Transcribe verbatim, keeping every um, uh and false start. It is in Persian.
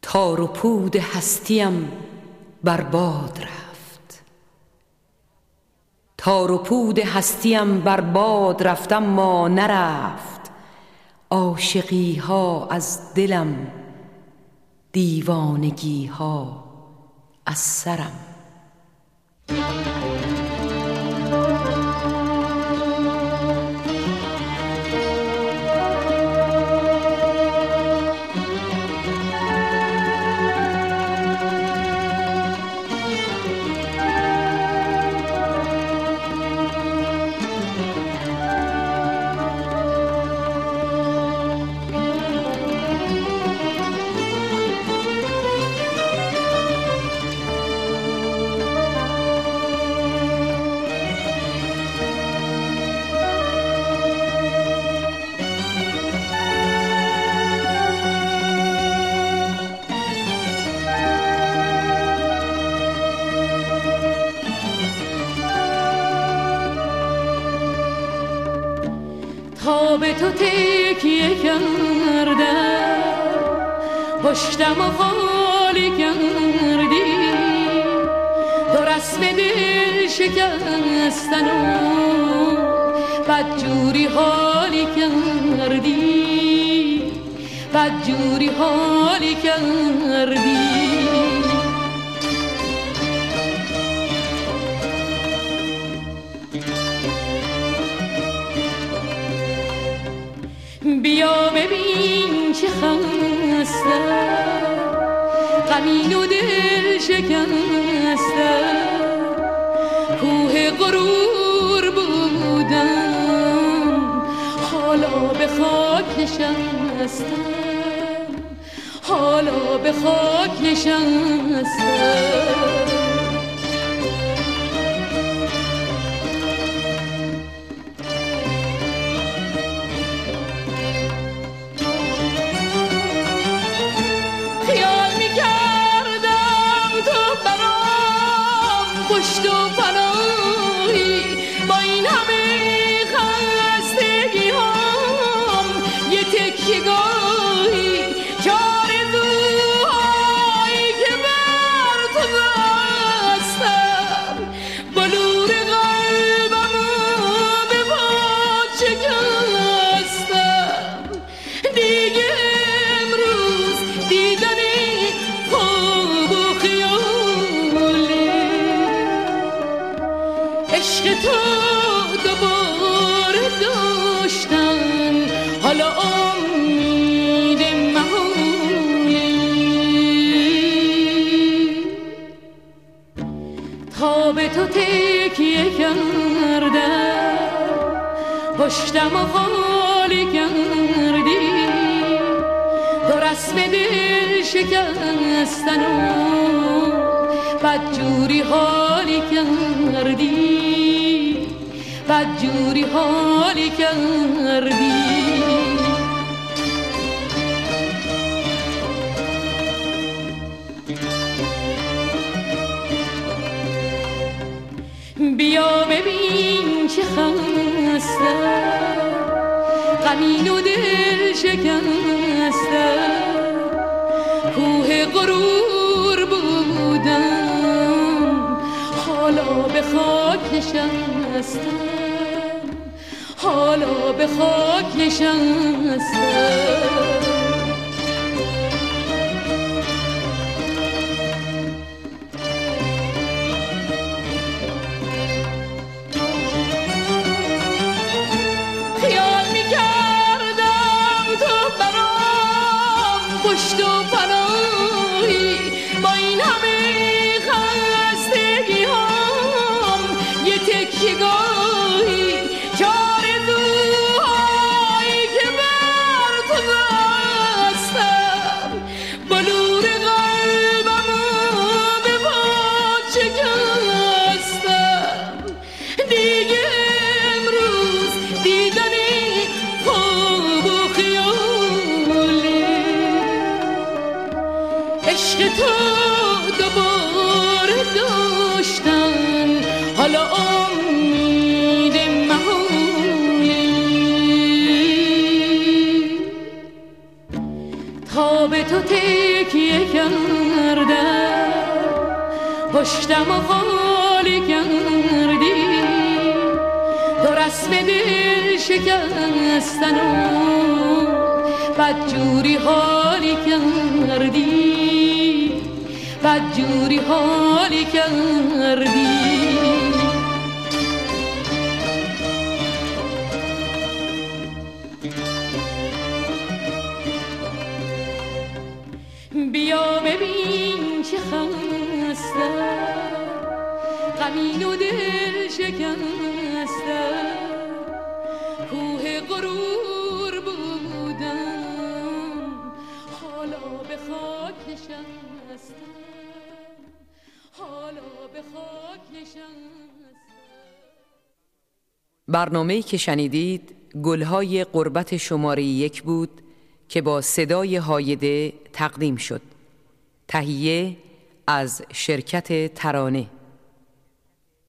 تار و پود هستیم بر باد رفت، تار و پود هستیم بر باد رفت، اما نرفت عاشقی ها از دلم، دیوانگی ها از سرم. تا به تو تکیه کردم، پشتم و خالی کردی، تو رسم دل شکستن و بدجوری حالی کردی، بدجوری حالی کردی. بیا ببین چه خستم، غمین و دل شکستم، کوه غرور بودم حالا به خاک نشستم، حالا به خاک نشستم. پشت و پناهی با این همه خستگی هم، یه تکیه گاهی آرزوهایی که بر تو بستم، بلور قلبمو به باد شکستم. دیگه امروز دیدنی خواب و خیاله، عشق تو دوباره داشتن حالا امید محاله. تا به تو تکیه کردم، پشتم و خالی کردی، تو رسم دل شکستن و بدجوری حالی کردی، بدجوری حالی کردی. بیا ببین چه خستم، غمین و دل شکستم، کوه غرور بودم حالا به خاک نشستم، حالا به خاک نشستم. خیال میکردم تو برام پشت و پناهی با این همه خستگی هم، یه تکیه گاهی که آرزوهایی که بر تو بستم، بلور قلبمو به باد شکستم. دیگه امروز دیدنی خواب و خیاله، عشق تو دوباره داشتن حالا امید محاله. تا به تو تکیه کردم، کشتم و خالی کردی، تو رسم دل شکستن و بدجوری حالی کردی، بدجوری حالی کردی. بیا ببین چه خسته، غمین و دل شکسته، کوه غرور بودم حالا به خاک نشستم، حالا به خاک نشستم. برنامه‌ای که شنیدید گلهای غربت شماره یک بود که با صدای هایده تقدیم شد. تهیه از شرکت ترانه.